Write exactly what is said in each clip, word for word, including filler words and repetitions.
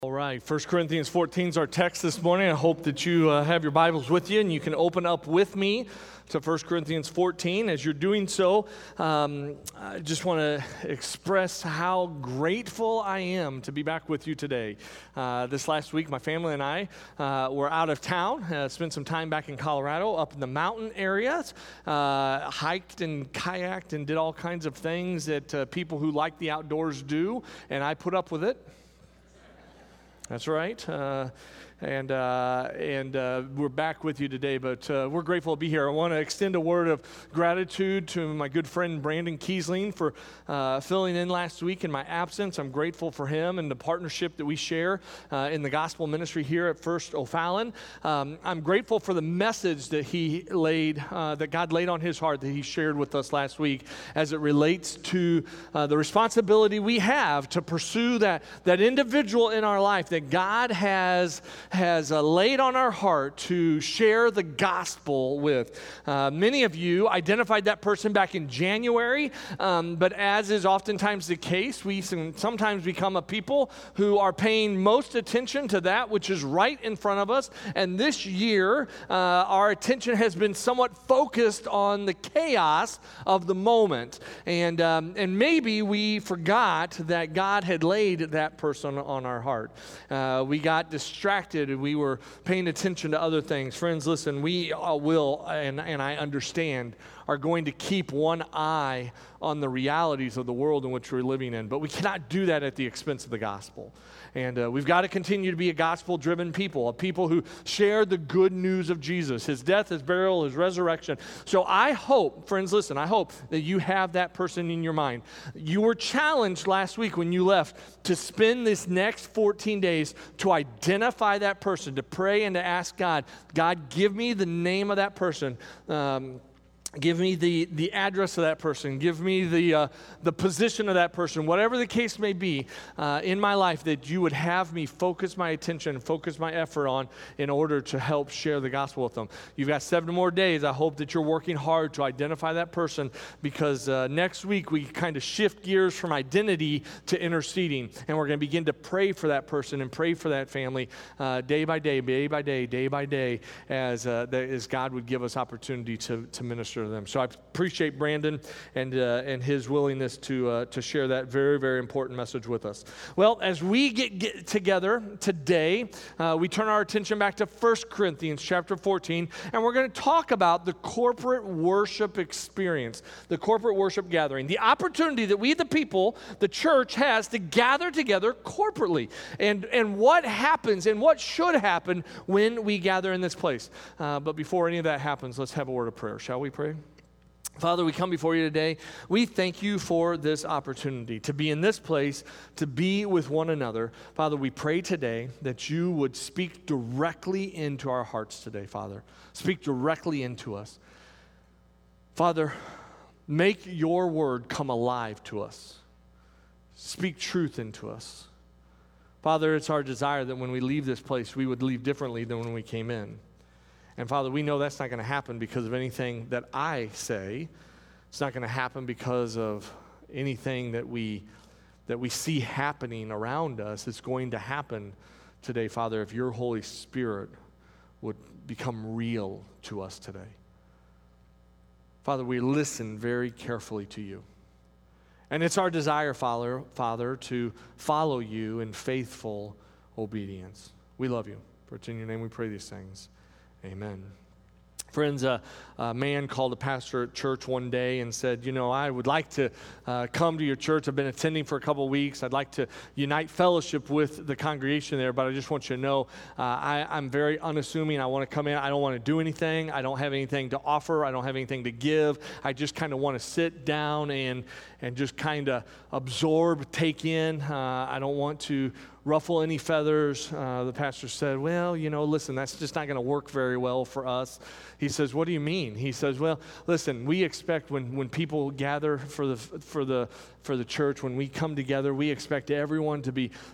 All right, First Corinthians fourteen is our text this morning. I hope that you uh, have your Bibles with you and you can open up with me to First Corinthians fourteen. As you're doing so, um, I just want to express how grateful I am to be back with you today. Uh, this last week, my family and I uh, were out of town, uh, spent some time back in Colorado, up in the mountain areas, uh, hiked and kayaked and did all kinds of things that uh, people who like the outdoors do, and I put up with it. That's right, uh, and uh, and uh, we're back with you today, but uh, we're grateful to be here. I want to extend a word of gratitude to my good friend Brandon Kiesling for uh, filling in last week in my absence. I'm grateful for him and the partnership that we share uh, in the gospel ministry here at First O'Fallon. Um, I'm grateful for the message that he laid, uh, that God laid on his heart that he shared with us last week as it relates to uh, the responsibility we have to pursue that, that individual in our life that God has, has uh, laid on our heart to share the gospel with. Uh, many of you identified that person back in January, um, but as is oftentimes the case, we sometimes become a people who are paying most attention to that which is right in front of us. And this year, uh, our attention has been somewhat focused on the chaos of the moment. And, um, and maybe we forgot that God had laid that person on our heart. Uh, we got distracted and we were paying attention to other things. Friends, listen, we uh, will, and, and I understand, are going to keep one eye on the realities of the world in which we're living in. But we cannot do that at the expense of the gospel. And uh, we've got to continue to be a gospel-driven people, a people who share the good news of Jesus, his death, his burial, his resurrection. So I hope, friends, listen, I hope that you have that person in your mind. You were challenged last week when you left to spend this next fourteen days to identify that person, to pray and to ask God, God, give me the name of that person. Um, Give me the, the address of that person. Give me the uh, the position of that person. Whatever the case may be uh, in my life that you would have me focus my attention and focus my effort on in order to help share the gospel with them. You've got seven more days. I hope that you're working hard to identify that person because uh, next week we kind of shift gears from identity to interceding. And we're going to begin to pray for that person and pray for that family uh, day by day, day by day, day by day as, uh, as God would give us opportunity to, to minister to them. So I appreciate Brandon and uh, and his willingness to uh, to share that very, very important message with us. Well, as we get, get together today, uh, we turn our attention back to First Corinthians chapter fourteen, and we're going to talk about the corporate worship experience, the corporate worship gathering, the opportunity that we, the people, the church, has to gather together corporately, and, and what happens and what should happen when we gather in this place. Uh, but before any of that happens, let's have a word of prayer. Shall we pray? Father, we come before you today. We thank you for this opportunity to be in this place, to be with one another. Father, we pray today that you would speak directly into our hearts today, Father. Speak directly into us. Father, make your word come alive to us. Speak truth into us. Father, it's our desire that when we leave this place, we would leave differently than when we came in. And Father, we know that's not going to happen because of anything that I say. It's not going to happen because of anything that we that we see happening around us. It's going to happen today, Father, if your Holy Spirit would become real to us today. Father, we listen very carefully to you. And it's our desire, Father, Father, to follow you in faithful obedience. We love you. For it's in your name we pray these things. Amen. Friends, uh, a man called a pastor at church one day and said, you know, I would like to uh, come to your church. I've been attending for a couple of weeks. I'd like to unite fellowship with the congregation there, but I just want you to know uh, I, I'm very unassuming. I want to come in. I don't want to do anything. I don't have anything to offer. I don't have anything to give. I just kind of want to sit down and, and just kind of absorb, take in. Uh, I don't want to ruffle any feathers. Uh, the pastor said, well, you know, listen, that's just not going to work very well for us. He says, what do you mean? He says, well, listen, we expect when, when people gather for the for the for the church, when we come together, we expect everyone to be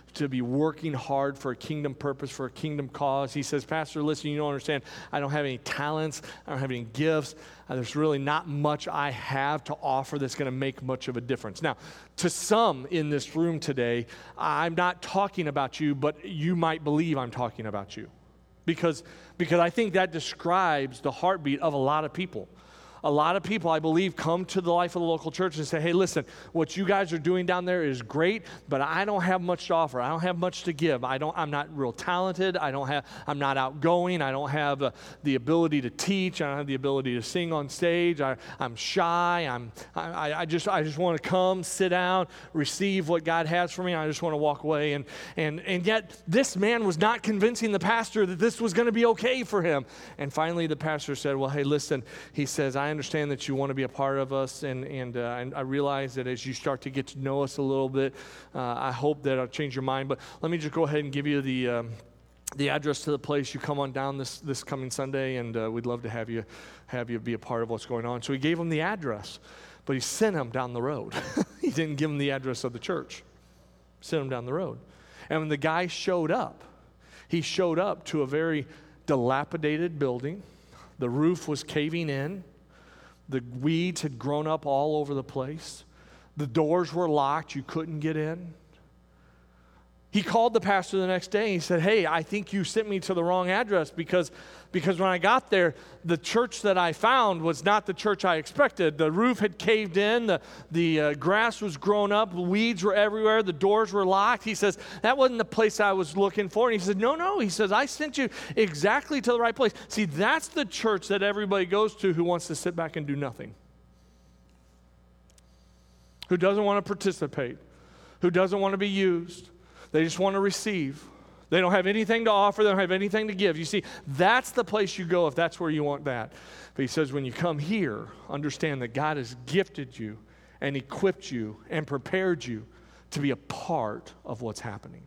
to be working hard for a kingdom purpose, for a kingdom cause. He says, Pastor, listen, you don't understand. I don't have any talents. I don't have any gifts. Uh, there's really not much I have to offer that's going to make much of a difference. Now, to some in this room today, I'm not talking about you, but you might believe I'm talking about you. Because, because I think that describes the heartbeat of a lot of people. A lot of people, I believe, come to the Life of the Local Church and say, hey, listen, what you guys are doing down there is great, but I don't have much to offer. I don't have much to give. I don't, I'm not real talented. I don't have, I'm not outgoing. I don't have uh, the ability to teach. I don't have the ability to sing on stage. I, I'm shy. I'm, I, I just, I just want to come, sit down, receive what God has for me. I just want to walk away. And, and, and yet this man was not convincing the pastor that this was going to be okay for him. And finally the pastor said, well, hey, listen, he says, I I understand that you want to be a part of us, and and, uh, and I realize that as you start to get to know us a little bit, uh, I hope that I'll change your mind. But let me just go ahead and give you the um, the address to the place. You come on down this this coming Sunday, and uh, we'd love to have you have you be a part of what's going on. So he gave him the address, but he sent him down the road. He didn't give him the address of the church. Sent him down the road, and when the guy showed up, he showed up to a very dilapidated building. The roof was caving in. The weeds had grown up all over the place. The doors were locked. You couldn't get in. He called the pastor the next day and he said, hey, I think you sent me to the wrong address because, because when I got there, the church that I found was not the church I expected. The roof had caved in. The, the uh, grass was grown up. The weeds were everywhere. The doors were locked. He says, that wasn't the place I was looking for. And he said, no, no. He says, I sent you exactly to the right place. See, that's the church that everybody goes to who wants to sit back and do nothing, who doesn't want to participate, who doesn't want to be used. They just want to receive. They don't have anything to offer. They don't have anything to give. You see, that's the place you go if that's where you want that. But he says when you come here, understand that God has gifted you and equipped you and prepared you to be a part of what's happening.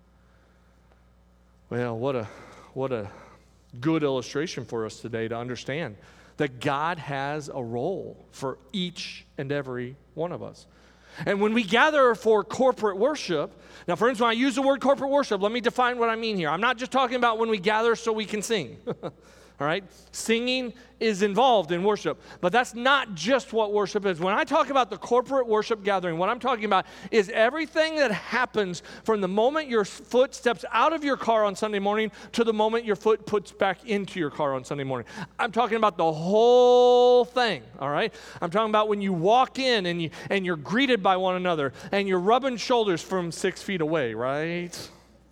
Well, what a, what a good illustration for us today to understand that God has a role for each and every one of us. And when we gather for corporate worship, now friends, when I use the word corporate worship, let me define what I mean here. I'm not just talking about when we gather so we can sing. All right? Singing is involved in worship, but that's not just what worship is. When I talk about the corporate worship gathering, what I'm talking about is everything that happens from the moment your foot steps out of your car on Sunday morning to the moment your foot puts back into your car on Sunday morning. I'm talking about the whole thing, all right? I'm talking about when you walk in and, you, and you're greeted by one another and you're rubbing shoulders from six feet away, right?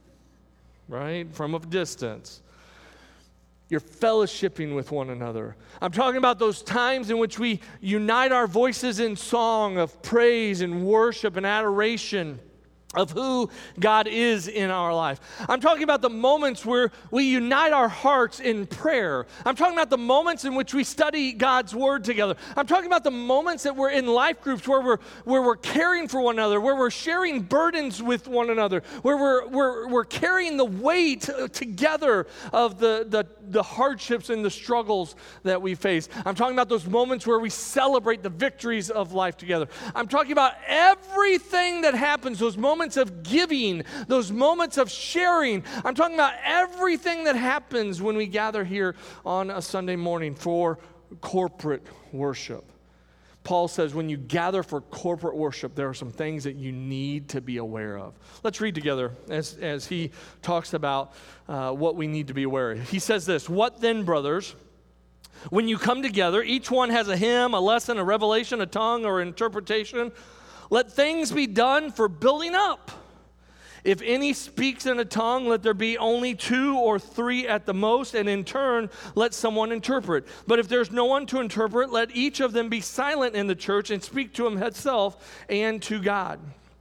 Right? From a distance. You're fellowshipping with one another. I'm talking about those times in which we unite our voices in song of praise and worship and adoration of who God is in our life. I'm talking about the moments where we unite our hearts in prayer. I'm talking about the moments in which we study God's Word together. I'm talking about the moments that we're in life groups where we're where we're caring for one another, where we're sharing burdens with one another, where we're we're we're carrying the weight together of the the, the hardships and the struggles that we face. I'm talking about those moments where we celebrate the victories of life together. I'm talking about everything that happens, those moments of giving, those moments of sharing. I'm talking about everything that happens when we gather here on a Sunday morning for corporate worship. Paul says when you gather for corporate worship, there are some things that you need to be aware of. Let's read together as, as he talks about uh, what we need to be aware of. He says this, "What then, brothers? When you come together, each one has a hymn, a lesson, a revelation, a tongue, or interpretation. Let things be done for building up. If any speaks in a tongue, let there be only two or three at the most, and in turn, let someone interpret. But if there's no one to interpret, let each of them be silent in the church and speak to himself and to God.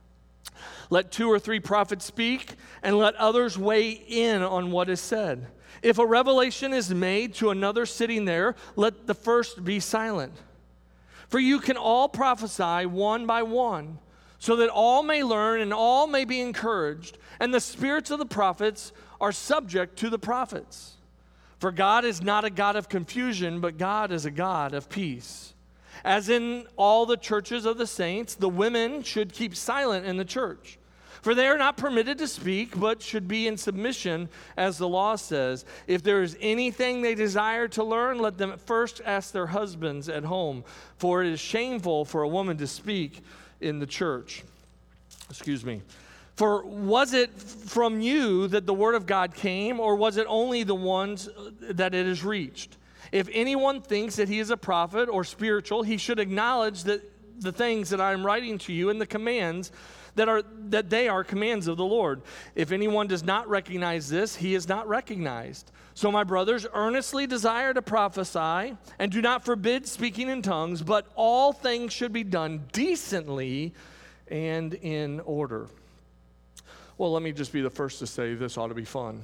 Let two or three prophets speak, and let others weigh in on what is said. If a revelation is made to another sitting there, let the first be silent. For you can all prophesy one by one, so that all may learn and all may be encouraged. And the spirits of the prophets are subject to the prophets. For God is not a God of confusion, but God is a God of peace. As in all the churches of the saints, the women should keep silent in the church. For they are not permitted to speak, but should be in submission, as the law says. If there is anything they desire to learn, let them first ask their husbands at home, for it is shameful for a woman to speak in the church. Excuse me. For was it from you that the word of God came, or was it only the ones that it has reached? If anyone thinks that he is a prophet or spiritual, he should acknowledge that the things that I am writing to you and the commands that are that they are commands of the Lord. If anyone does not recognize this, he is not recognized. So my brothers, earnestly desire to prophesy, and do not forbid speaking in tongues, but all things should be done decently and in order. Well, let me just be the first to say this ought to be fun.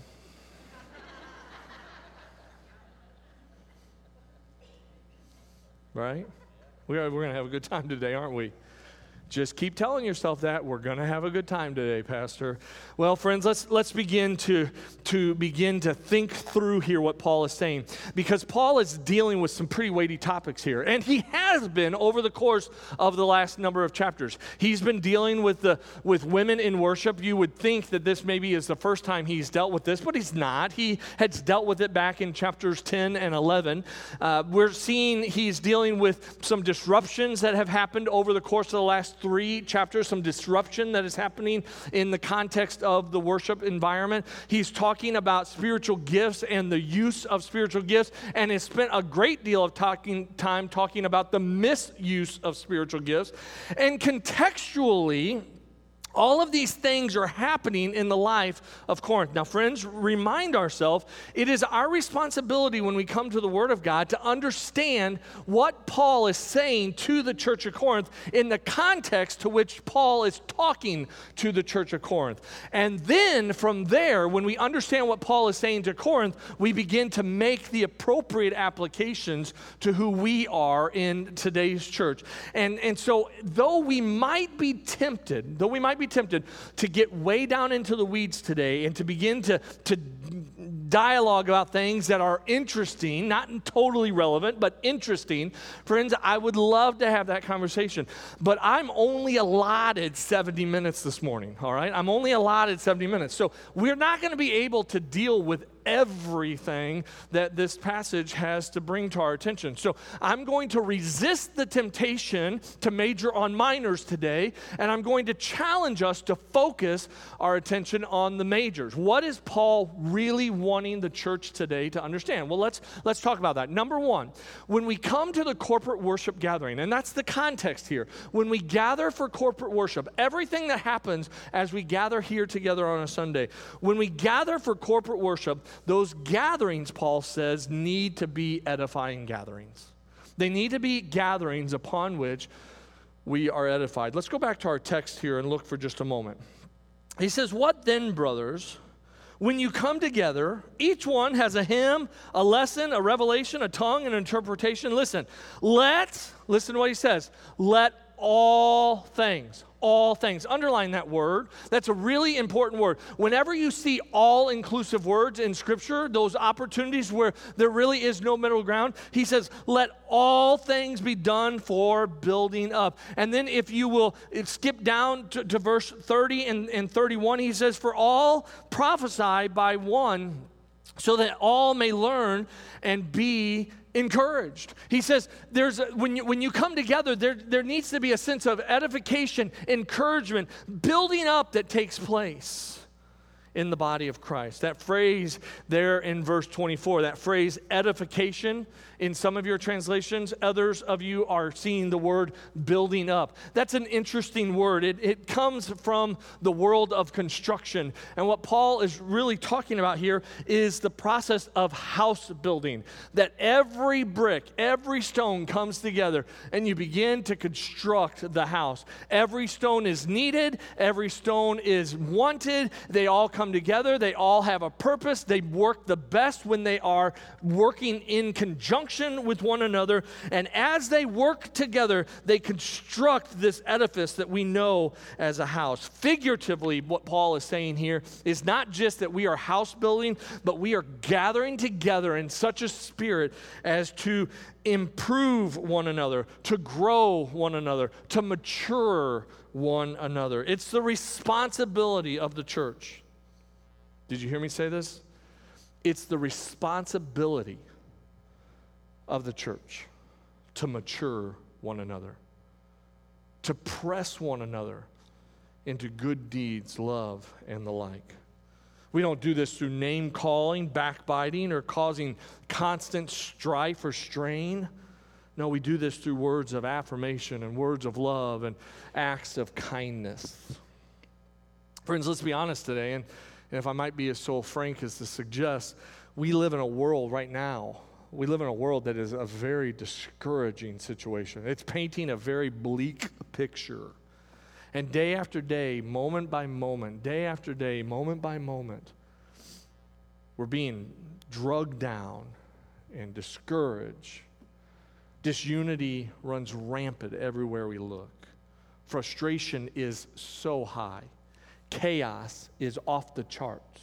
Right? We are, we're going to have a good time today, aren't we? Just keep telling yourself that. We're going to have a good time today, Pastor. Well, friends, let's let's begin to, to begin to think through here what Paul is saying. Because Paul is dealing with some pretty weighty topics here. And he has been over the course of the last number of chapters. He's been dealing with the with women in worship. You would think that this maybe is the first time he's dealt with this, but he's not. He has dealt with it back in chapters ten and eleven. Uh, we're seeing he's dealing with some disruptions that have happened over the course of the last three chapters, some disruption that is happening in the context of the worship environment. He's talking about spiritual gifts and the use of spiritual gifts, and has spent a great deal of talking time talking about the misuse of spiritual gifts. And contextually, all of these things are happening in the life of Corinth. Now, friends, remind ourselves, it is our responsibility when we come to the Word of God to understand what Paul is saying to the church of Corinth in the context to which Paul is talking to the church of Corinth. And then from there, when we understand what Paul is saying to Corinth, we begin to make the appropriate applications to who we are in today's church. And, and so, though we might be tempted, though we might be tempted to get way down into the weeds today and to begin to, to dialogue about things that are interesting, not totally relevant, but interesting. Friends, I would love to have that conversation, but I'm only allotted seventy minutes this morning, all right? I'm only allotted seventy minutes. So we're not going to be able to deal with everything that this passage has to bring to our attention. So I'm going to resist the temptation to major on minors today, and I'm going to challenge us to focus our attention on the majors. What is Paul really wanting the church today to understand? Well, let's let's talk about that. Number one, when we come to the corporate worship gathering, and that's the context here, when we gather for corporate worship, everything that happens as we gather here together on a Sunday, when we gather for corporate worship, those gatherings, Paul says, need to be edifying gatherings. They need to be gatherings upon which we are edified. Let's go back to our text here and look for just a moment. He says, "What then, brothers? When you come together, each one has a hymn, a lesson, a revelation, a tongue, an interpretation. Listen, let, listen to what he says, let all things, all things. Underline that word. That's a really important word. Whenever you see all-inclusive words in Scripture, those opportunities where there really is no middle ground, he says, let all things be done for building up. And then if you will skip down to, to verse thirty and, and thirty-one, he says, for all prophesy by one, so that all may learn and be encouraged. He says there's a, when you when you come together, there, there needs to be a sense of edification, encouragement, building up that takes place in the body of Christ. That phrase there in verse twenty-four, that phrase edification, in some of your translations, others of you are seeing the word building up. That's an interesting word. It, it comes from the world of construction. And what Paul is really talking about here is the process of house building. That every brick, every stone comes together and you begin to construct the house. Every stone is needed. Every stone is wanted. They all come come together. They all have a purpose. They work the best when they are working in conjunction with one another. And as they work together, they construct this edifice that we know as a house. Figuratively, what Paul is saying here is not just that we are house building, but we are gathering together in such a spirit as to improve one another, to grow one another, to mature one another. It's the responsibility of the church. Did you hear me say this? It's the responsibility of the church to mature one another, to press one another into good deeds, love, and the like. We don't do this through name calling, backbiting, or causing constant strife or strain. No, we do this through words of affirmation and words of love and acts of kindness. Friends, let's be honest today, and, and if I might be as so frank as to suggest, we live in a world right now, we live in a world that is a very discouraging situation. It's painting a very bleak picture. And day after day, moment by moment, day after day, moment by moment, we're being drugged down and discouraged. Disunity runs rampant everywhere we look. Frustration is so high. Chaos is off the charts.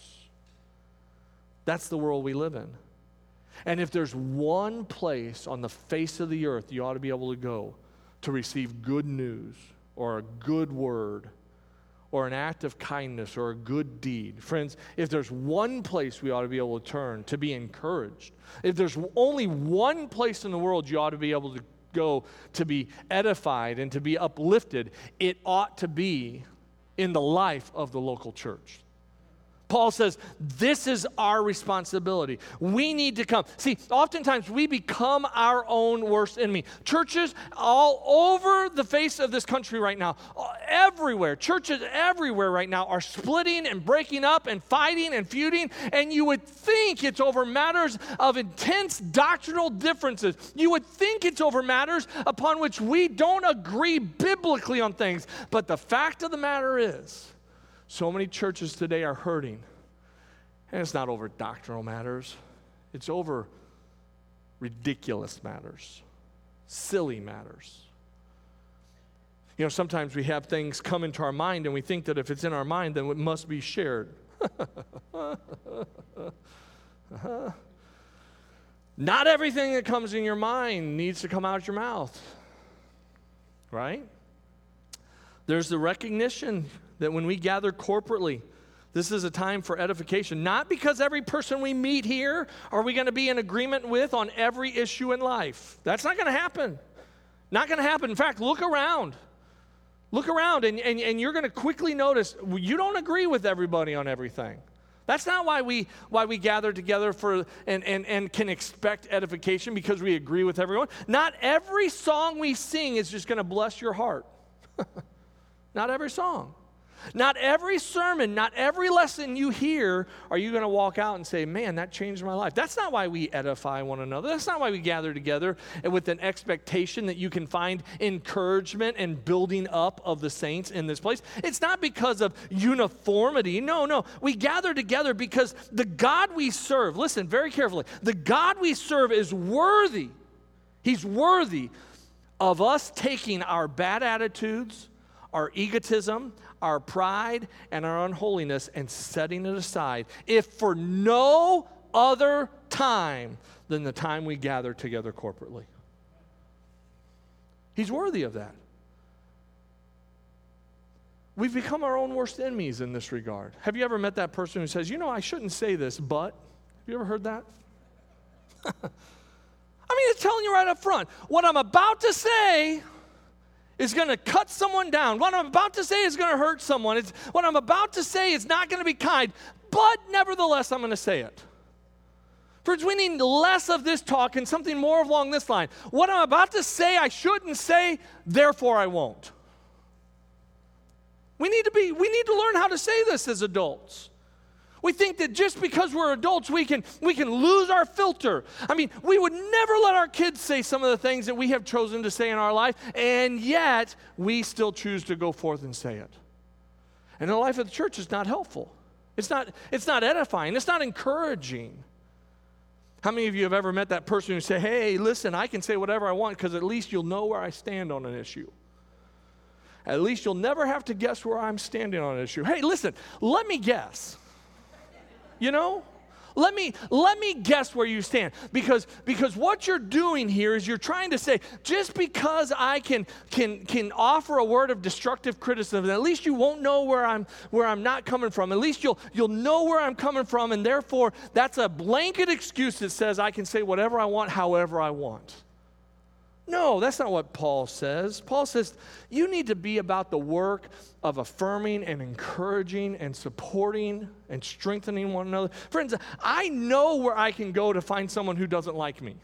That's the world we live in. And if there's one place on the face of the earth you ought to be able to go to receive good news, or a good word, or an act of kindness, or a good deed. Friends, if there's one place we ought to be able to turn to be encouraged, if there's only one place in the world you ought to be able to go to be edified and to be uplifted, it ought to be in the life of the local church. Paul says, this is our responsibility. We need to come. See, oftentimes we become our own worst enemy. Churches all over the face of this country right now, everywhere, churches everywhere right now are splitting and breaking up and fighting and feuding, and you would think it's over matters of intense doctrinal differences. You would think it's over matters upon which we don't agree biblically on things. But the fact of the matter is, so many churches today are hurting, and it's not over doctrinal matters. It's over ridiculous matters, silly matters. You know, sometimes we have things come into our mind, and we think that if it's in our mind, then it must be shared. uh-huh. Not everything that comes in your mind needs to come out your mouth, right? There's the recognition that when we gather corporately, this is a time for edification. Not because every person we meet here are we going to be in agreement with on every issue in life. That's not going to happen. Not going to happen. In fact, look around. Look around, and, and, and you're going to quickly notice you don't agree with everybody on everything. That's not why we why we gather together for and, and, and can expect edification, because we agree with everyone. Not every song we sing is just going to bless your heart. Not every song. Not every sermon, not every lesson you hear are you going to walk out and say, man, that changed my life. That's not why we edify one another. That's not why we gather together with an expectation that you can find encouragement and building up of the saints in this place. It's not because of uniformity. No, no. We gather together because the God we serve, listen very carefully, the God we serve is worthy. He's worthy of us taking our bad attitudes, our egotism, our pride, and our unholiness, and setting it aside, if for no other time than the time we gather together corporately. He's worthy of that. We've become our own worst enemies in this regard. Have you ever met that person who says, you know, I shouldn't say this, but? Have you ever heard that? I mean, it's telling you right up front, what I'm about to say is going to cut someone down. What I'm about to say is going to hurt someone. It's, what I'm about to say is not going to be kind, but nevertheless, I'm going to say it. Friends, we need less of this talk and something more along this line. What I'm about to say, I shouldn't say, therefore I won't. We need to be, we need to learn how to say this as adults. We think that just because we're adults, we can, we can lose our filter. I mean, we would never let our kids say some of the things that we have chosen to say in our life, and yet we still choose to go forth and say it. And the life of the church is not helpful. It's not, it's not edifying. It's not encouraging. How many of you have ever met that person who say, hey, listen, I can say whatever I want because at least you'll know where I stand on an issue. At least you'll never have to guess where I'm standing on an issue. Hey, listen, let me guess. You know? Let me let me guess where you stand. Because, because what you're doing here is you're trying to say, just because I can can can offer a word of destructive criticism, at least you won't know where I'm where I'm not coming from. At least you'll you'll know where I'm coming from, and therefore that's a blanket excuse that says I can say whatever I want, however I want. No, that's not what Paul says. Paul says you need to be about the work of affirming and encouraging and supporting and strengthening one another. Friends, I know where I can go to find someone who doesn't like me.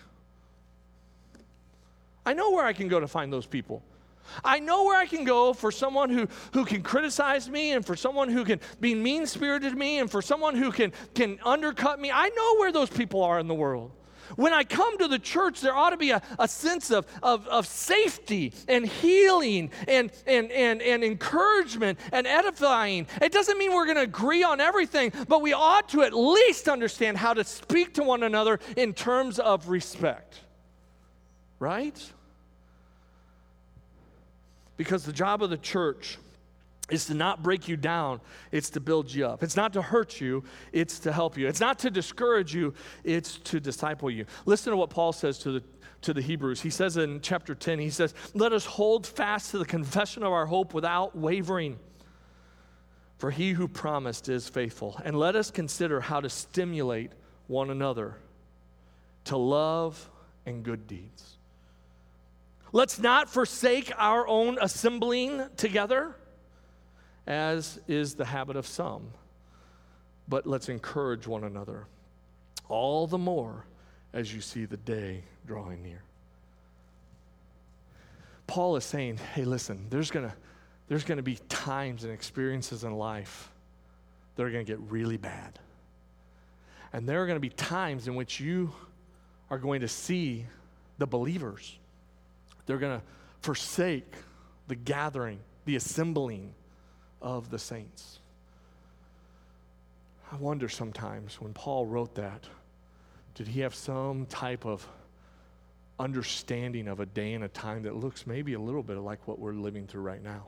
I know where I can go to find those people. I know where I can go for someone who, who can criticize me and for someone who can be mean-spirited to me and for someone who can, can undercut me. I know where those people are in the world. When I come to the church, there ought to be a, a sense of, of, of safety and healing and, and, and, and encouragement and edifying. It doesn't mean we're going to agree on everything, but we ought to at least understand how to speak to one another in terms of respect. Right? Because the job of the church is to not break you down, it's to build you up. It's not to hurt you, it's to help you. It's not to discourage you, it's to disciple you. Listen to what Paul says to the to the Hebrews. He says in chapter ten, he says, let us hold fast to the confession of our hope without wavering, for he who promised is faithful. And let us consider how to stimulate one another to love and good deeds. Let's not forsake our own assembling together, as is the habit of some, but let's encourage one another, all the more as you see the day drawing near. Paul is saying, hey, listen, there's gonna, there's gonna be times and experiences in life that are gonna get really bad. And there are gonna be times in which you are going to see the believers. They're gonna forsake the gathering, the assembling of the saints. I wonder sometimes when Paul wrote that, did he have some type of understanding of a day and a time that looks maybe a little bit like what we're living through right now?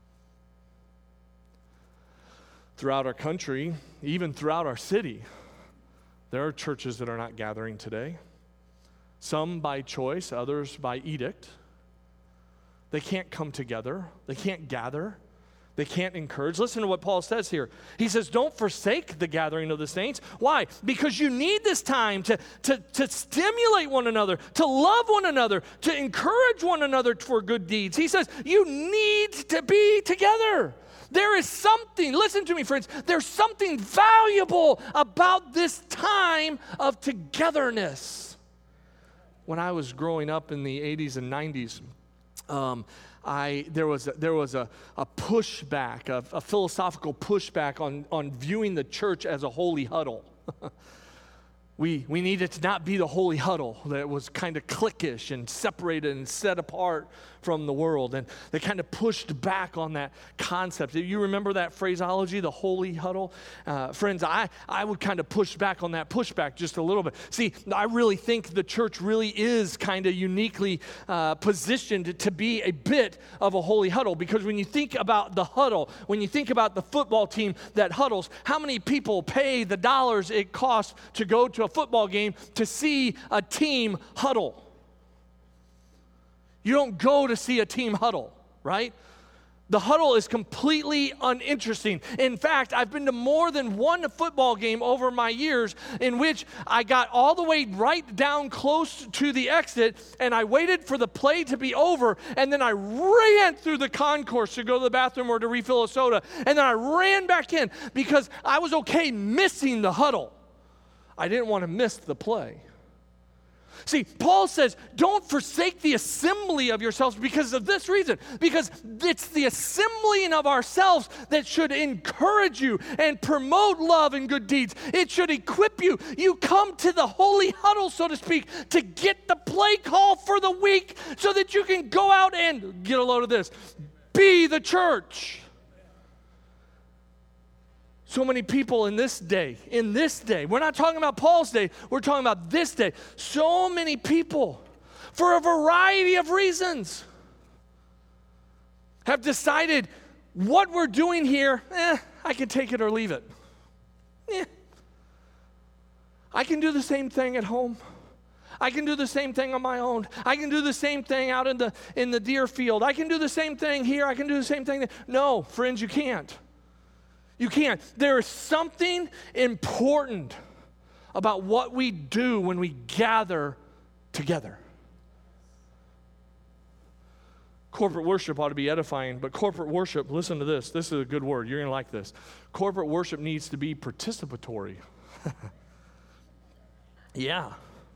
Throughout our country, even throughout our city, there are churches that are not gathering today. Some by choice, others by edict. They can't come together. They can't gather. They can't encourage. Listen to what Paul says here. He says, don't forsake the gathering of the saints. Why? Because you need this time to, to, to stimulate one another, to love one another, to encourage one another for good deeds. He says, you need to be together. There is something, listen to me, friends, there's something valuable about this time of togetherness. When I was growing up in the eighties and nineties, um, I, there was a, there was a, a pushback, a, a philosophical pushback on, on viewing the church as a holy huddle. we, we needed to not be the holy huddle that was kind of cliquish and separated and set apart from the world. And they kind of pushed back on that concept. You remember that phraseology, the holy huddle? Uh, friends, I, I would kind of push back on that pushback just a little bit. See, I really think the church really is kind of uniquely uh, positioned to be a bit of a holy huddle, because when you think about the huddle, when you think about the football team that huddles, how many people pay the dollars it costs to go to a football game to see a team huddle? You don't go to see a team huddle, right? The huddle is completely uninteresting. In fact, I've been to more than one football game over my years in which I got all the way right down close to the exit, and I waited for the play to be over, and then I ran through the concourse to go to the bathroom or to refill a soda, and then I ran back in because I was okay missing the huddle. I didn't want to miss the play. See, Paul says, don't forsake the assembly of yourselves because of this reason. Because it's the assembling of ourselves that should encourage you and promote love and good deeds. It should equip you. You come to the holy huddle, so to speak, to get the play call for the week so that you can go out and, get a load of this, be the church. So many people in this day, in this day, we're not talking about Paul's day, we're talking about this day. So many people, for a variety of reasons, have decided what we're doing here, eh, I can take it or leave it. Eh. I can do the same thing at home. I can do the same thing on my own. I can do the same thing out in the in the deer field. I can do the same thing here. I can do the same thing there. No, friends, you can't. You can't. There is something important about what we do when we gather together. Corporate worship ought to be edifying, but corporate worship, listen to this. This is a good word. You're going to like this. Corporate worship needs to be participatory. Yeah.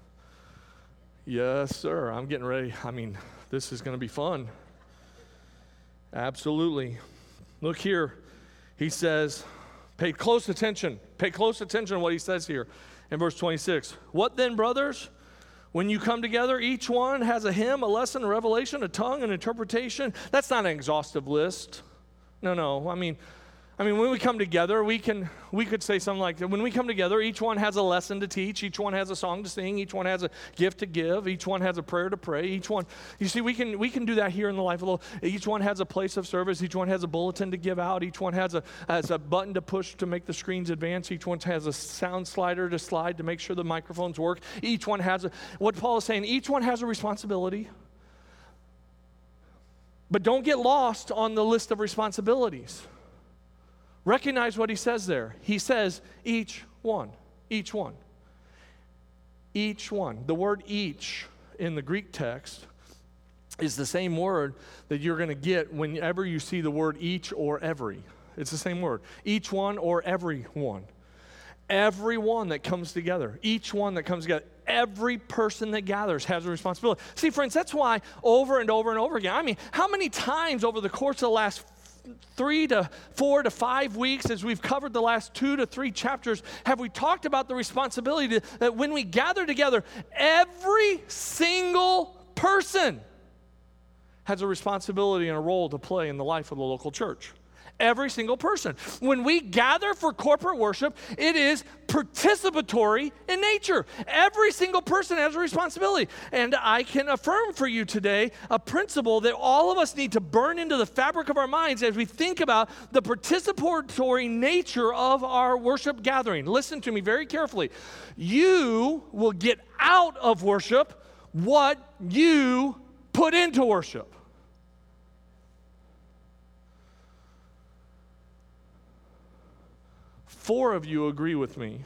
Yes, sir. I'm getting ready. I mean, this is going to be fun. Absolutely. Look here. He says, pay close attention. Pay close attention to what he says here in verse twenty-six. What then, brothers? When you come together, each one has a hymn, a lesson, a revelation, a tongue, an interpretation. That's not an exhaustive list. No, no. I mean, I mean, when we come together, we can we could say something like that. When we come together, each one has a lesson to teach. Each one has a song to sing. Each one has a gift to give. Each one has a prayer to pray. Each one, you see, we can we can do that here in the Life of the. Each one has a place of service. Each one has a bulletin to give out. Each one has a has a button to push to make the screens advance. Each one has a sound slider to slide to make sure the microphones work. Each one has a, what Paul is saying, each one has a responsibility. But don't get lost on the list of responsibilities. Recognize what he says there. He says, each one, each one, each one. The word each in the Greek text is the same word that you're going to get whenever you see the word each or every. It's the same word. Each one or every one. Every one that comes together. Each one that comes together. Every person that gathers has a responsibility. See, friends, that's why over and over and over again, I mean, how many times over the course of the last three to four to five weeks, as we've covered the last two to three chapters, have we talked about the responsibility to, that when we gather together, every single person has a responsibility and a role to play in the life of the local church. Every single person. When we gather for corporate worship, it is participatory in nature. Every single person has a responsibility. And I can affirm for you today a principle that all of us need to burn into the fabric of our minds as we think about the participatory nature of our worship gathering. Listen to me very carefully. You will get out of worship what you put into worship. Four of you agree with me.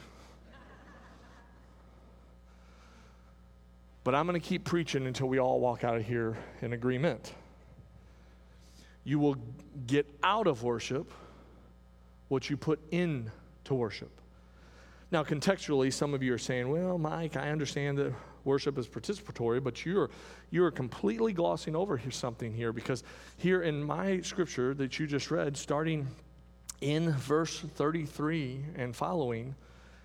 But I'm going to keep preaching until we all walk out of here in agreement. You will get out of worship what you put into worship. Now, contextually, some of you are saying, well, Mike, I understand that worship is participatory, but you're you're completely glossing over here something here, because here in my scripture that you just read, starting in verse thirty-three and following,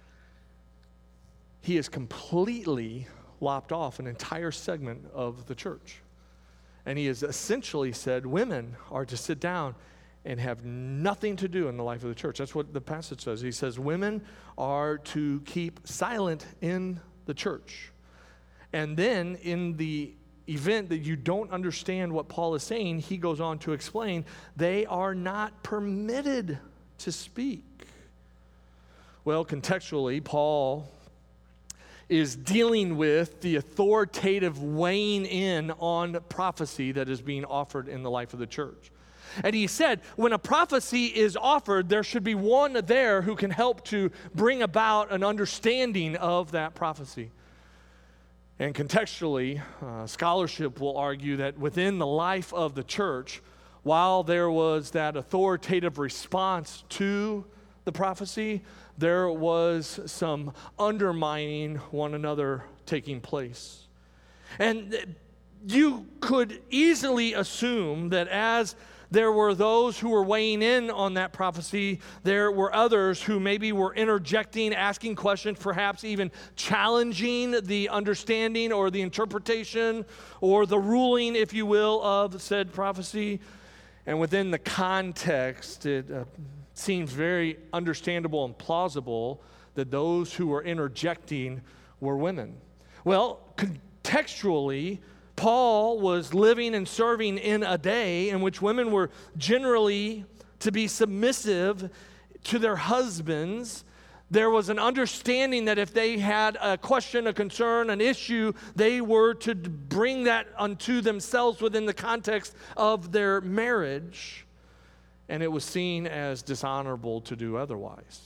he has completely lopped off an entire segment of the church. And he has essentially said women are to sit down and have nothing to do in the life of the church. That's what the passage says. He says women are to keep silent in the church. And then in the event that you don't understand what Paul is saying, he goes on to explain they are not permitted to speak. Well, contextually, Paul is dealing with the authoritative weighing in on prophecy that is being offered in the life of the church. And he said, when a prophecy is offered, there should be one there who can help to bring about an understanding of that prophecy. And contextually, uh, scholarship will argue that within the life of the church, while there was that authoritative response to the prophecy, there was some undermining one another taking place. And you could easily assume that as there were those who were weighing in on that prophecy, there were others who maybe were interjecting, asking questions, perhaps even challenging the understanding or the interpretation or the ruling, if you will, of said prophecy. And within the context, it uh, seems very understandable and plausible that those who were interjecting were women. Well, contextually, Paul was living and serving in a day in which women were generally to be submissive to their husbands. There was an understanding that if they had a question, a concern, an issue, they were to bring that unto themselves within the context of their marriage, and it was seen as dishonorable to do otherwise.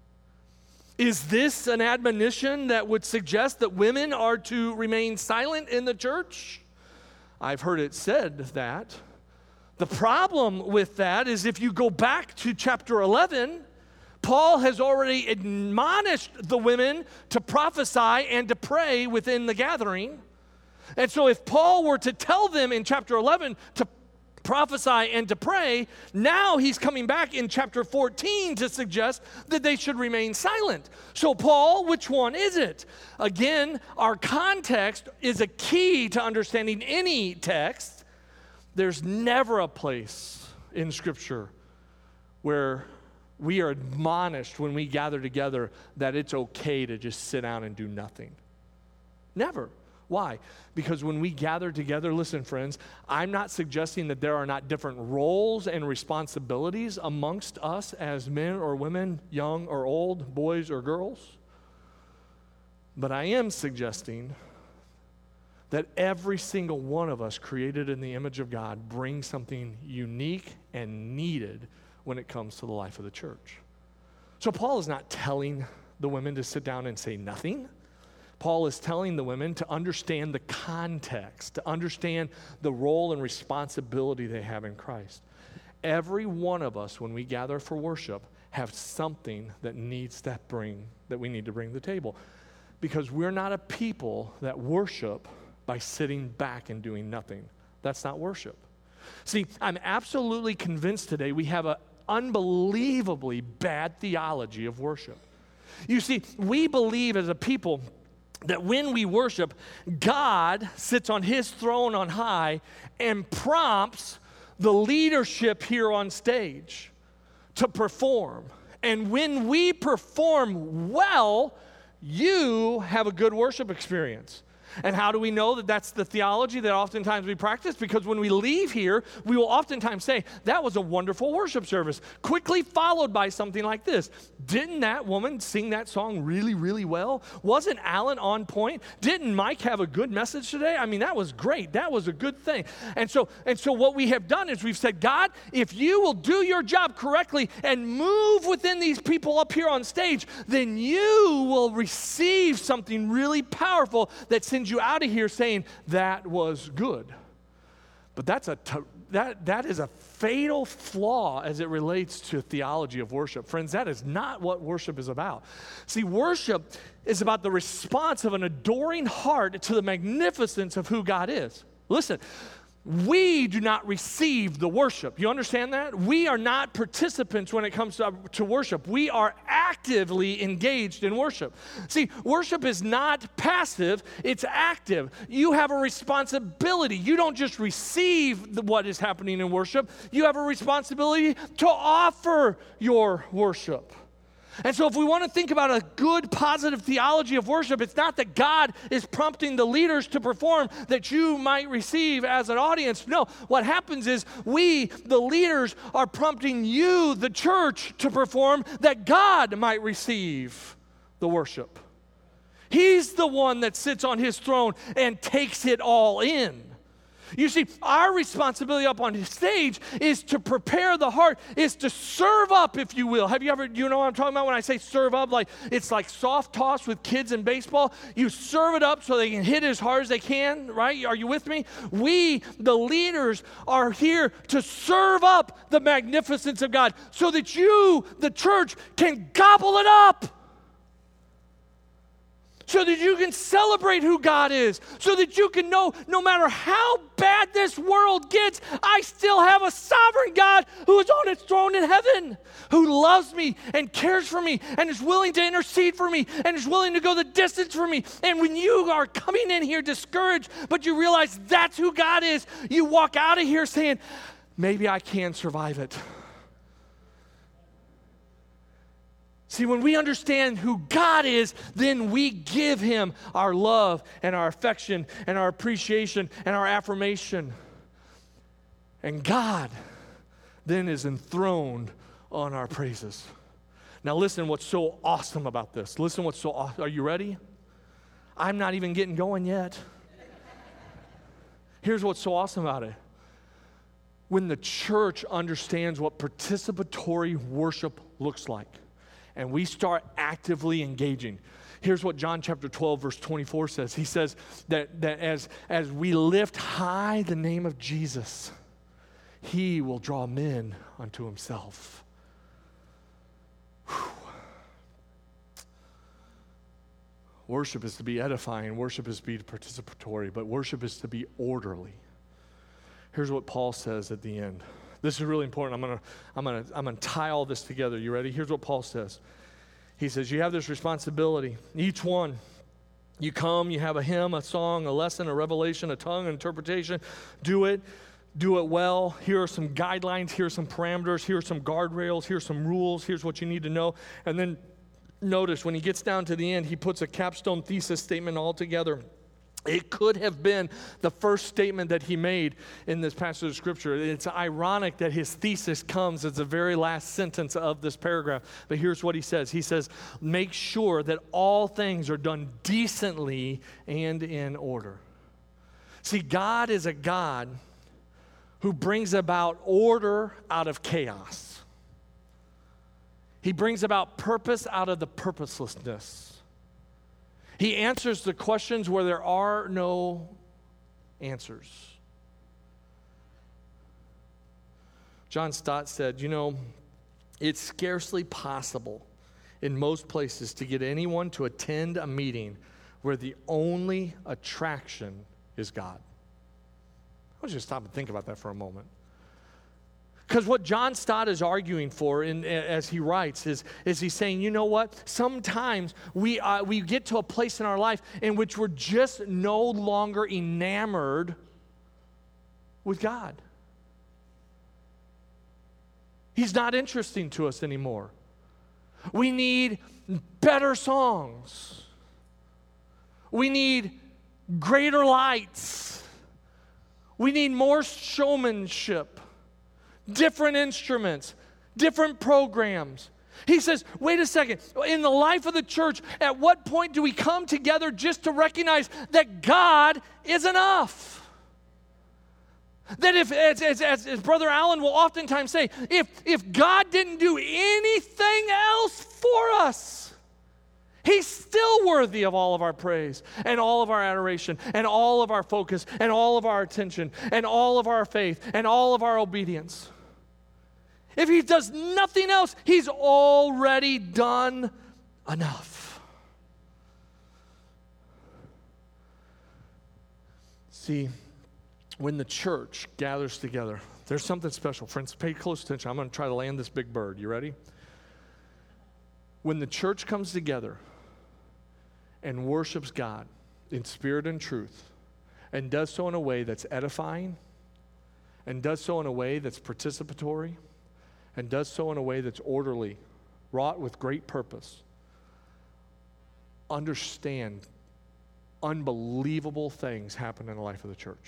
Is this an admonition that would suggest that women are to remain silent in the church? I've heard it said that. The problem with that is if you go back to chapter eleven, Paul has already admonished the women to prophesy and to pray within the gathering. And so if Paul were to tell them in chapter eleven to prophesy and to pray, now he's coming back in chapter fourteen to suggest that they should remain silent. So Paul, which one is it? Again, our context is a key to understanding any text. There's never a place in Scripture where we are admonished when we gather together that it's okay to just sit down and do nothing. Never. Why? Because when we gather together, listen, friends, I'm not suggesting that there are not different roles and responsibilities amongst us as men or women, young or old, boys or girls. But I am suggesting that every single one of us created in the image of God brings something unique and needed when it comes to the life of the church. So Paul is not telling the women to sit down and say nothing. Paul is telling the women to understand the context, to understand the role and responsibility they have in Christ. Every one of us, when we gather for worship, have something that needs that bring that we need to bring to the table, because we're not a people that worship by sitting back and doing nothing. That's not worship. See, I'm absolutely convinced today we have an unbelievably bad theology of worship. You see, we believe as a people that when we worship, God sits on his throne on high and prompts the leadership here on stage to perform. And when we perform well, you have a good worship experience. And how do we know that that's the theology that oftentimes we practice? Because when we leave here, we will oftentimes say, that was a wonderful worship service, quickly followed by something like this. Didn't that woman sing that song really, really well? Wasn't Alan on point? Didn't Mike have a good message today? I mean, that was great. That was a good thing. And so, and so what we have done is we've said, God, if you will do your job correctly and move within these people up here on stage, then you will receive something really powerful that sends you out of here saying that was good. But that's a t- that that is a fatal flaw as it relates to theology of worship. Friends, that is not what worship is about. See, worship is about the response of an adoring heart to the magnificence of who God is. Listen, we do not receive the worship. You understand that? We are not participants when it comes to, to worship. We are actively engaged in worship. See, worship is not passive, it's active. You have a responsibility. You don't just receive the, what is happening in worship, you have a responsibility to offer your worship. And so if we want to think about a good, positive theology of worship, it's not that God is prompting the leaders to perform that you might receive as an audience. No, what happens is we, the leaders, are prompting you, the church, to perform that God might receive the worship. He's the one that sits on his throne and takes it all in. You see, our responsibility up on his stage is to prepare the heart, is to serve up, if you will. Have you ever, you know what I'm talking about when I say serve up? Like, it's like soft toss with kids in baseball. You serve it up so they can hit as hard as they can, right? Are you with me? We, the leaders, are here to serve up the magnificence of God so that you, the church, can gobble it up. So that you can celebrate who God is. So that you can know no matter how bad this world gets, I still have a sovereign God who is on his throne in heaven, who loves me and cares for me and is willing to intercede for me and is willing to go the distance for me. And when you are coming in here discouraged, but you realize that's who God is, you walk out of here saying, maybe I can survive it. See, when we understand who God is, then we give him our love and our affection and our appreciation and our affirmation. And God then is enthroned on our praises. Now listen what's so awesome about this. Listen what's so awesome. Are you ready? I'm not even getting going yet. Here's what's so awesome about it. When the church understands what participatory worship looks like, and we start actively engaging. Here's what John chapter twelve, verse twenty-four says. He says that, that as, as we lift high the name of Jesus, he will draw men unto himself. Whew. Worship is to be edifying. Worship is to be participatory, but worship is to be orderly. Here's what Paul says at the end. This is really important. I'm gonna, I'm gonna, I'm gonna tie all this together. You ready? Here's what Paul says. He says, you have this responsibility. Each one, you come, you have a hymn, a song, a lesson, a revelation, a tongue, an interpretation. Do it. Do it well. Here are some guidelines. Here are some parameters. Here are some guardrails. Here are some rules. Here's what you need to know. And then notice when he gets down to the end, he puts a capstone thesis statement all together. It could have been the first statement that he made in this passage of Scripture. It's ironic that his thesis comes as the very last sentence of this paragraph. But here's what he says. He says, make sure that all things are done decently and in order. See, God is a God who brings about order out of chaos. He brings about purpose out of the purposelessness. He answers the questions where there are no answers. John Stott said, you know, it's scarcely possible in most places to get anyone to attend a meeting where the only attraction is God. I want you to stop and think about that for a moment. Because what John Stott is arguing for, in, as he writes, is, is he's saying, you know what? Sometimes we, uh, we get to a place in our life in which we're just no longer enamored with God. He's not interesting to us anymore. We need better songs. We need greater lights. We need more showmanship. Different instruments, different programs. He says, wait a second, in the life of the church, at what point do we come together just to recognize that God is enough? That if, as, as, as, as Brother Allen will oftentimes say, if, if God didn't do anything else for us, he's still worthy of all of our praise and all of our adoration and all of our focus and all of our attention and all of our faith and all of our obedience. If he does nothing else, he's already done enough. See, when the church gathers together, there's something special. Friends, pay close attention. I'm going to try to land this big bird. You ready? When the church comes together and worships God in spirit and truth, and does so in a way that's edifying, and does so in a way that's participatory, and does so in a way that's orderly, wrought with great purpose, understand unbelievable things happen in the life of the church.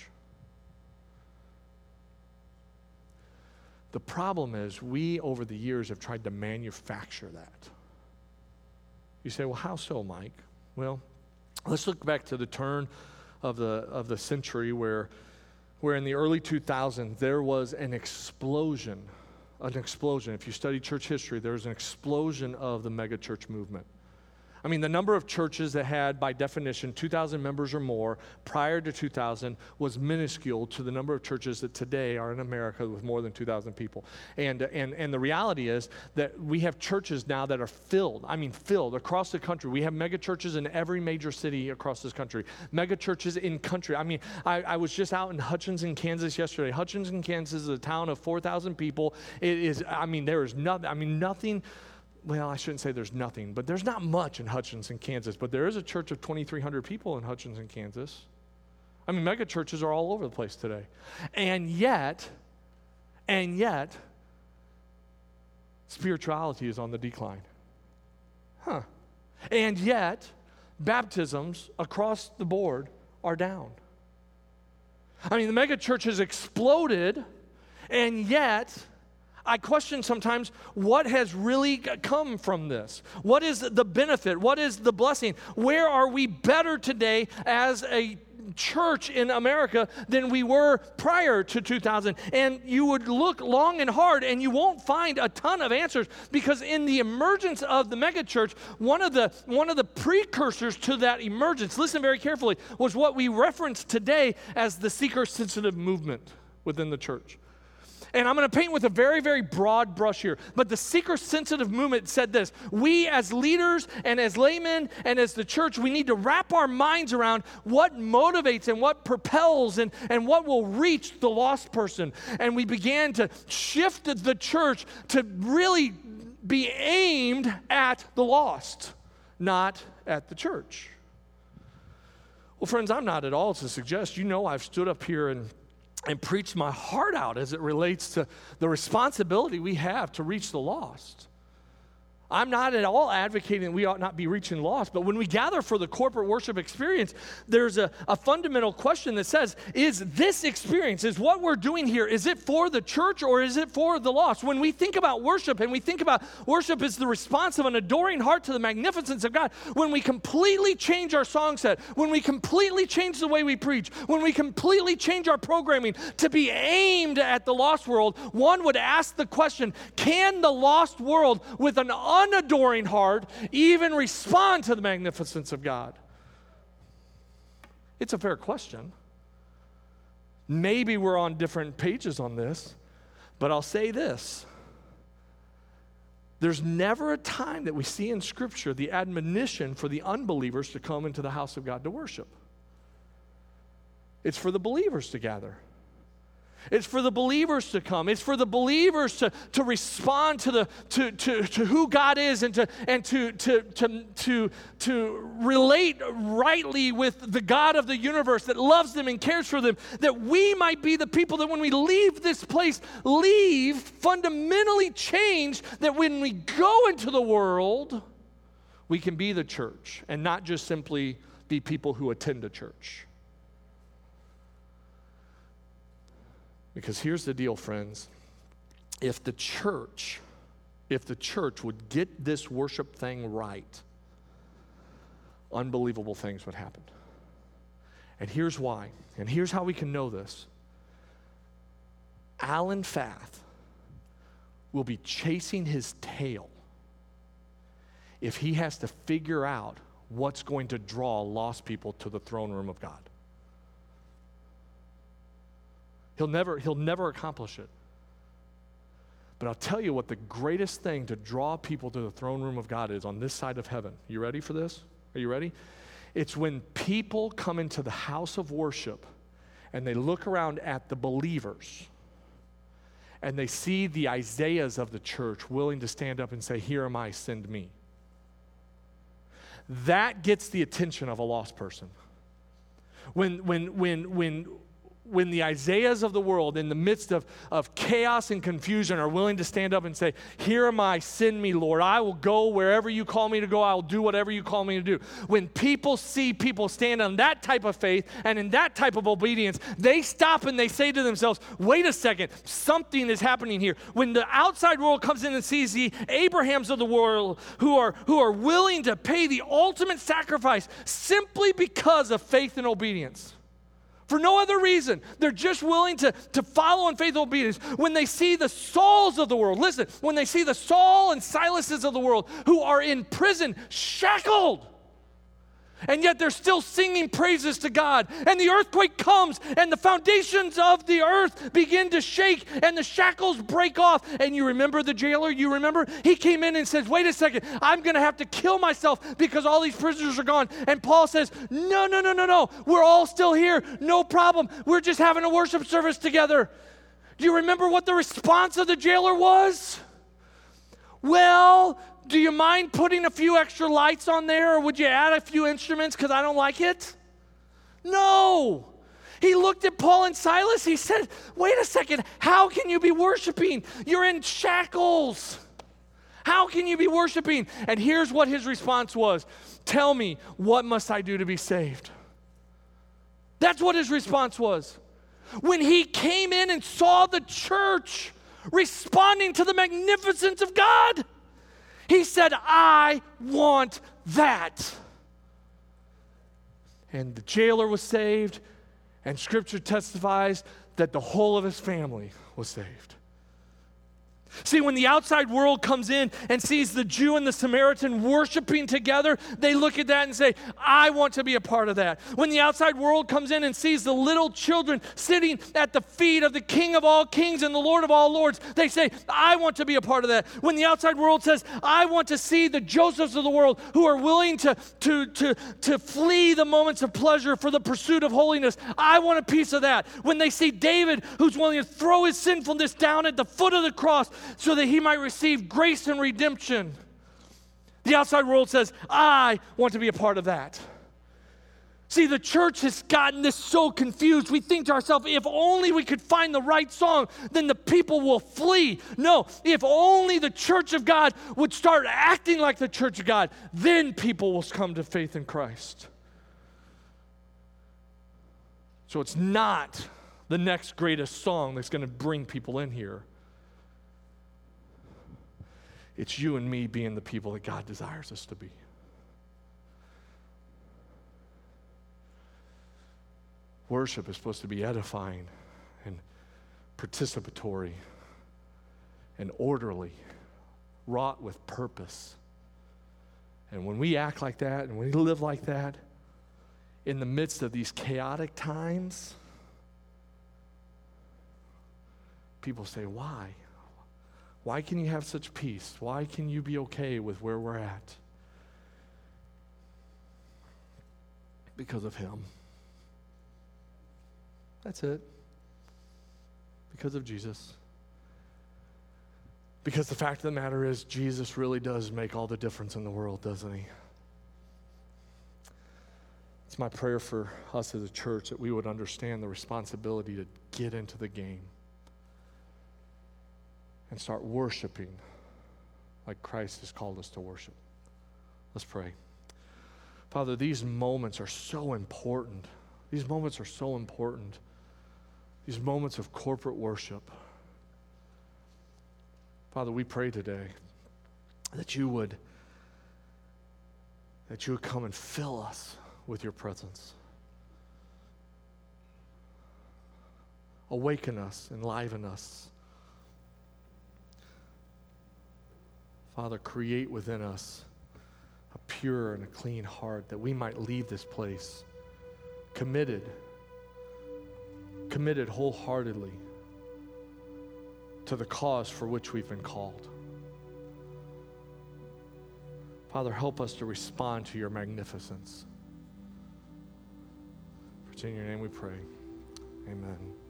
The problem is we, over the years, have tried to manufacture that. You say, well, how so, Mike? Well, let's look back to the turn of the of the century where, where in the early two thousands, there was an explosion An explosion. If you study church history, there was an explosion of the megachurch movement. I mean, the number of churches that had, by definition, two thousand members or more prior to two thousand was minuscule to the number of churches that today are in America with more than two thousand people. And, and, and the reality is that we have churches now that are filled, I mean filled, across the country. We have mega churches in every major city across this country. Mega churches in country. I mean, I, I was just out in Hutchinson, Kansas yesterday. Hutchinson, Kansas is a town of four thousand people. It is, I mean, there is nothing, I mean, nothing. Well, I shouldn't say there's nothing, but there's not much in Hutchinson, Kansas. But there is a church of twenty-three hundred people in Hutchinson, Kansas. I mean, mega churches are all over the place today. And yet, and yet, spirituality is on the decline. Huh. And yet, baptisms across the board are down. I mean, the mega church has exploded, and yet I question sometimes what has really come from this. What is the benefit? What is the blessing? Where are we better today as a church in America than we were prior to two thousand? And you would look long and hard and you won't find a ton of answers, because in the emergence of the megachurch, one of the one of the precursors to that emergence, listen very carefully, was what we reference today as the seeker-sensitive movement within the church. And I'm going to paint with a very, very broad brush here. But the seeker-sensitive movement said this: we as leaders and as laymen and as the church, we need to wrap our minds around what motivates and what propels and, and what will reach the lost person. And we began to shift the church to really be aimed at the lost, not at the church. Well, friends, I'm not at all to suggest, you know, I've stood up here and and preach my heart out as it relates to the responsibility we have to reach the lost. I'm not at all advocating we ought not be reaching lost, but when we gather for the corporate worship experience, there's a, a fundamental question that says, is this experience, is what we're doing here, is it for the church or is it for the lost? When we think about worship, and we think about worship as the response of an adoring heart to the magnificence of God, when we completely change our song set, when we completely change the way we preach, when we completely change our programming to be aimed at the lost world, one would ask the question, can the lost world with an unadoring heart even respond to the magnificence of God? It's a fair question. Maybe we're on different pages on this, but I'll say this. There's never a time that we see in Scripture the admonition for the unbelievers to come into the house of God to worship. It's for the believers to gather. It's for the believers to come. It's for the believers to, to respond to the to, to, to who God is, and to and to, to to to to relate rightly with the God of the universe that loves them and cares for them, that we might be the people that when we leave this place, leave fundamentally changed, that when we go into the world, we can be the church and not just simply be people who attend a church. Because here's the deal, friends. If the church, if the church would get this worship thing right, unbelievable things would happen. And here's why. And here's how we can know this. Alan Fath will be chasing his tail if he has to figure out what's going to draw lost people to the throne room of God. He'll never, he'll never accomplish it. But I'll tell you what the greatest thing to draw people to the throne room of God is on this side of heaven. You ready for this? Are you ready? It's when people come into the house of worship and they look around at the believers and they see the Isaiahs of the church willing to stand up and say, "Here am I, send me." That gets the attention of a lost person. When, when, when, when, When the Isaiahs of the world, in the midst of, of chaos and confusion, are willing to stand up and say, "Here am I, send me, Lord. I will go wherever you call me to go. I will do whatever you call me to do." When people see people stand on that type of faith and in that type of obedience, they stop and they say to themselves, "Wait a second, something is happening here." When the outside world comes in and sees the Abrahams of the world who are, who are willing to pay the ultimate sacrifice simply because of faith and obedience, for no other reason. They're just willing to, to follow in faith and obedience. When they see the Sauls of the world, listen, when they see the Saul and Silases of the world who are in prison, shackled, and yet they're still singing praises to God. And the earthquake comes, and the foundations of the earth begin to shake, and the shackles break off. And you remember the jailer? You remember? He came in and says, "Wait a second, I'm going to have to kill myself because all these prisoners are gone." And Paul says, no, no, no, no, no. We're all still here. No problem. We're just having a worship service together. Do you remember what the response of the jailer was? "Well, do you mind putting a few extra lights on there, or would you add a few instruments because I don't like it?" No. He looked at Paul and Silas. He said, "Wait a second. How can you be worshiping? You're in shackles. How can you be worshiping? And here's what his response was. Tell me, what must I do to be saved? That's what his response was. When he came in and saw the church responding to the magnificence of God, he said, I want that. And the jailer was saved, and Scripture testifies that the whole of his family was saved. See, when the outside world comes in and sees the Jew and the Samaritan worshiping together, they look at that and say, I want to be a part of that. When the outside world comes in and sees the little children sitting at the feet of the King of all kings and the Lord of all lords, they say, I want to be a part of that. When the outside world says, I want to see the Josephs of the world who are willing to, to, to, to flee the moments of pleasure for the pursuit of holiness, I want a piece of that. When they see David who's willing to throw his sinfulness down at the foot of the cross, so that he might receive grace and redemption, the outside world says, I want to be a part of that. See, the church has gotten this so confused. We think to ourselves, if only we could find the right song, then the people will flee. No, if only the church of God would start acting like the church of God, then people will come to faith in Christ. So it's not the next greatest song that's going to bring people in here. It's you and me being the people that God desires us to be. Worship is supposed to be edifying and participatory and orderly, wrought with purpose. And when we act like that and we live like that, in the midst of these chaotic times, people say, why? Why can you have such peace? Why can you be okay with where we're at? Because of him. That's it. Because of Jesus. Because the fact of the matter is, Jesus really does make all the difference in the world, doesn't he? It's my prayer for us as a church that we would understand the responsibility to get into the game and start worshiping like Christ has called us to worship. Let's pray. Father, these moments are so important. These moments are so important. These moments of corporate worship. Father, we pray today that you would that you would come and fill us with your presence. Awaken us, enliven us. Father, create within us a pure and a clean heart that we might leave this place committed, committed wholeheartedly to the cause for which we've been called. Father, help us to respond to your magnificence. For it's in your name we pray. Amen.